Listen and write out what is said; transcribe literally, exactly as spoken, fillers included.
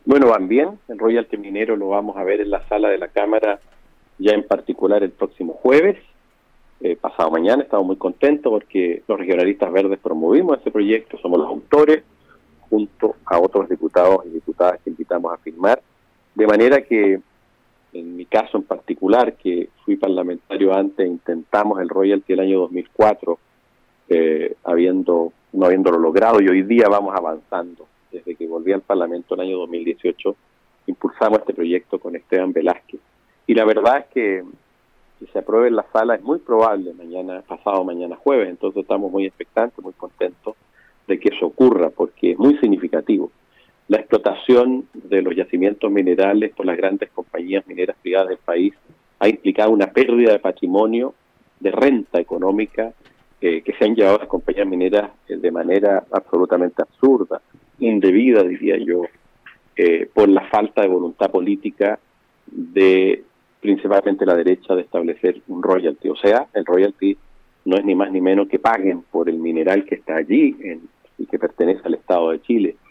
Bueno, van bien. El royalty minero lo vamos a ver en la sala de la Cámara, ya en particular el próximo jueves, eh, pasado mañana. Estamos muy contentos porque los regionalistas verdes promovimos este proyecto, somos los autores, junto a otros diputados y diputadas que invitamos a firmar, de manera que, en mi caso en particular, que fui parlamentario antes, intentamos el royalty el año dos mil cuatro, eh, habiendo no habiéndolo logrado, y hoy día vamos avanzando. Desde que volví al Parlamento el año dos mil dieciocho, impulsamos este proyecto con Esteban Velázquez. Y la verdad es que si se apruebe en la sala es muy probable mañana, pasado mañana jueves, entonces estamos muy expectantes, muy contentos de que eso ocurra, porque es muy significativo. La explotación de los yacimientos minerales por las grandes compañías mineras privadas del país ha implicado una pérdida de patrimonio, de renta económica, eh, que se han llevado las compañías mineras eh, de manera absolutamente absurda, indebida, diría yo, eh, por la falta de voluntad política de principalmente la derecha de establecer un royalty. O sea, el royalty no es ni más ni menos que paguen por el mineral que está allí en, y que pertenece al Estado de Chile.